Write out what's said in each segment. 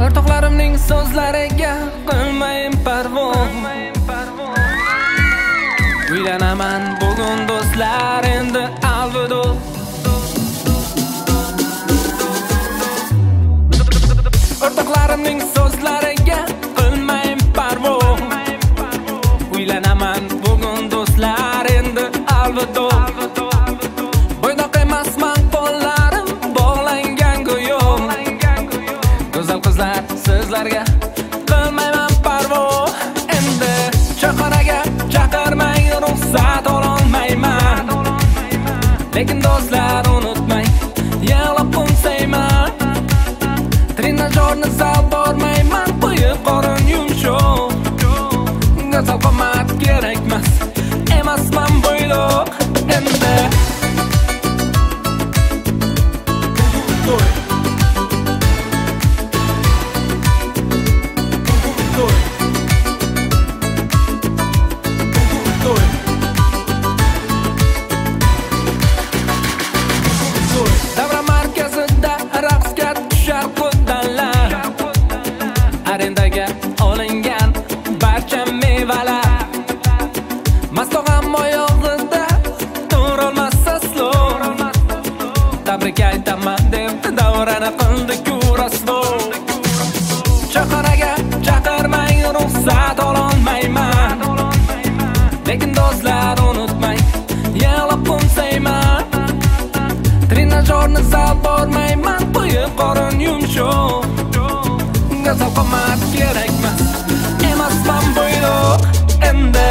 O'rtoqlarimning so'zlariga qilmayin parvo. Uylanaman bugun do'stlar, endi alvido. O'rtoqlarimning so'zlariga qilmayin parvo. Uylanaman bugun do'stlar, endi alvido. Bo'ydoq emasman, qo'llarim bog'langan go'yo. Go'zal qizlar sizlarga qilmayman parvo. Endi chaqaraga chaqirmang, ruxsat ololmayman. Lekin do'stlar unutmang, yig'lab qo'nsayman. Trenajyorni zal bormayman, qo'yib qorin yumshoq. Go'zal qomat kerakmas, emasman bo'ydoq. Endi davra markazida raqsga tushar quddanlar. Arendaga olingan barcha mevalar. Mastog'am oyog'ida turolmas aslov. Tabrik aytaman deb davrani qildi kurasvo. Chaqaraga chaqirmang, ruxsat ololmayman. Lekin do'stlar unutmang, yig'lab qo'nsayman. Trenajyorni zal bormayman, qo'yib qorin yumshoq. Go'zal qomat kerakmas, emasman bo'ydoq. Endi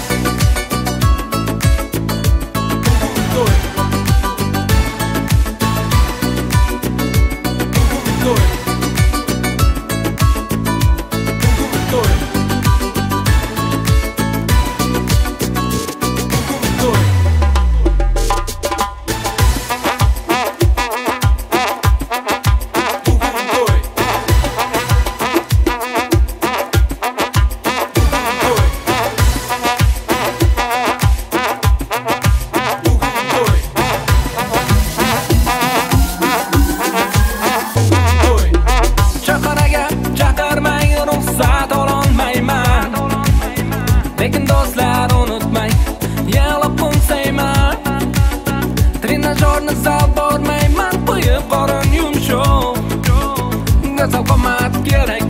ruxsat ololmayman. Lekin do'stlar unutmang, yig'lab qo'nsayman. Trenajyorni zal bormayman, qo'yib qorin yumshoq. Go'zal qomat kerak